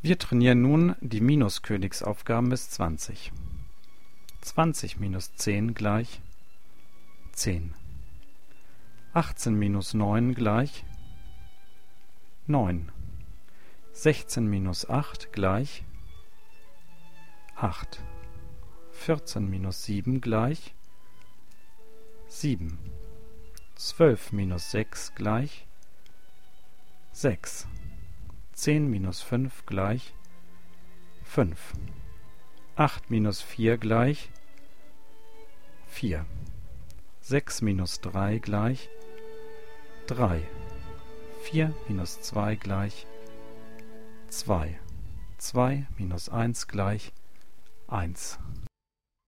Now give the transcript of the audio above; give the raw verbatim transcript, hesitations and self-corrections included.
Wir trainieren nun die Minuskönigsaufgaben bis zwanzig. zwanzig minus zehn gleich zehn. achtzehn minus neun gleich neun. sechzehn minus acht gleich acht. vierzehn minus sieben gleich sieben. zwölf minus sechs gleich sechs. zehn minus fünf gleich fünf. acht minus vier gleich vier. sechs minus drei gleich drei. vier minus zwei gleich zwei. zwei minus eins gleich eins.